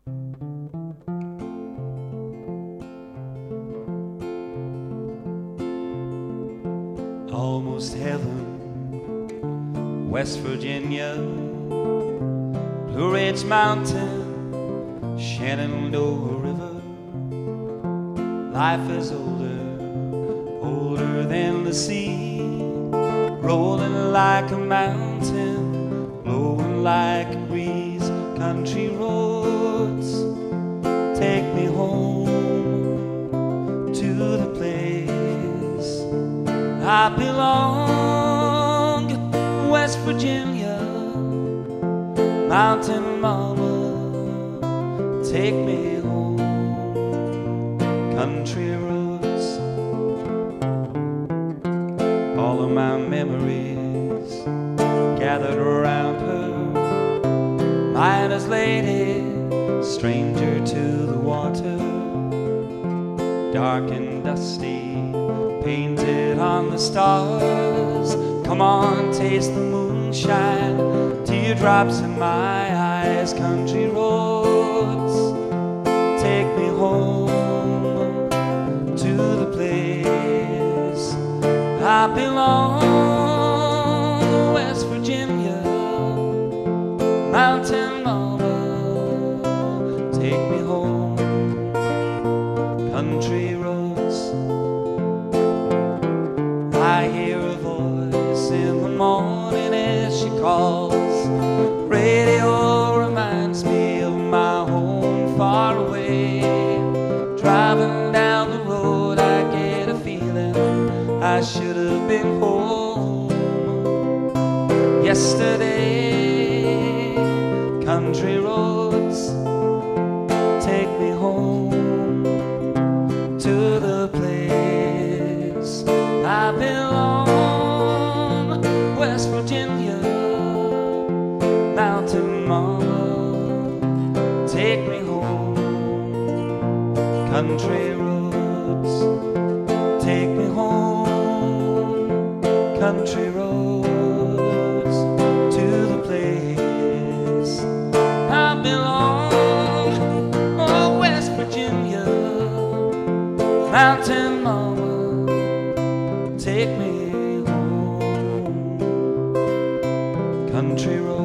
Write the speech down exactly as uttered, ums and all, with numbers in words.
Almost heaven, West Virginia, Blue Ridge Mountain, Shenandoah River. Life is older, older than the sea, rolling like a mountain, blowing like a breeze. Country roads, take me home to the place I belong. West Virginia, mountain mama, take me home. Country roads, all of my memories gathered around her. Miner's lady, stranger to the water, dark and dusty, painted on the stars. Come on, taste the moonshine, teardrops in my eyes. Country roads, take me home to the place I belong. West Virginia, mountain mama, take me home. Country roads, I hear a voice in the morning as she calls. Radio reminds me of my home far away. Driving down the road, I get a feeling I should have been home yesterday. Country roads, take me home to the place I belong. West Virginia, mountain mama, take me home. Country roads, take me home. Country roads, to the place I belong. Oh, West Virginia, mountain mama, take me home. Country roads.